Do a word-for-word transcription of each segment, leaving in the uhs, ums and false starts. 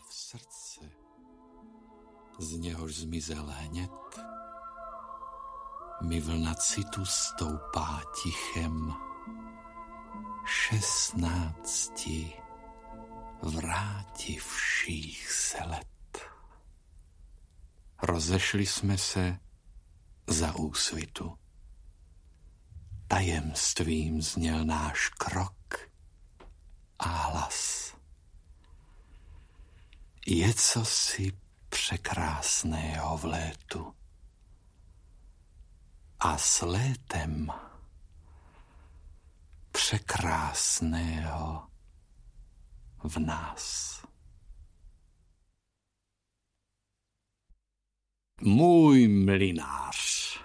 v srdce, z něhož zmizel hněd, mi vlna citu stoupá tichem. Šestnácti vrátivších se let. Rozešli jsme se za úsvitu. Tajemstvím zněl náš krok a hlas. Je cosi překrásného v létu a s létem překrásného v nás. Můj mlynář,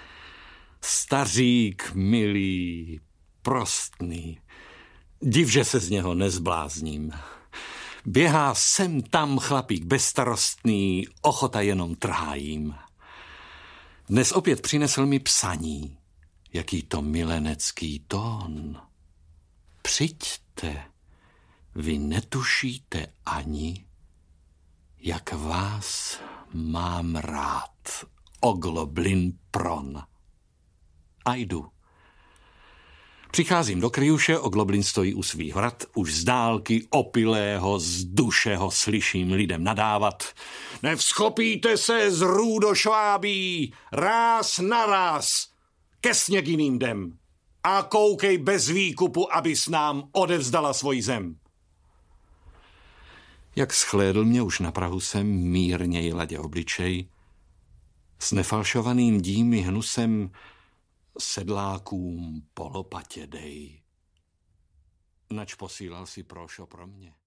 stařík milý, prostný, div, že se z něho nezblázním. Běhá sem tam chlapík bezstarostný, ochota jenom trhá jim. Dnes opět přinesl mi psaní, jaký to milenecký tón. Přijďte, vy netušíte ani, jak vás mám rád, Ogloblin Pron. A jdu. Přicházím do Kryjuše, Ogloblin stojí u svých vrat, už z dálky opilého, z duše ho slyším lidem nadávat. Nevschopíte se z růdo švábí, ráz na ráz, ke sněginým jdem a koukej bez výkupu, abys nám odevzdala svoji zem. Jak shlédl mě už na prahu sem mírněji ladě obličej, s nefalšovaným dými hnusem sedlákům po lopatě dej. Nač posílal si prošo pro mě.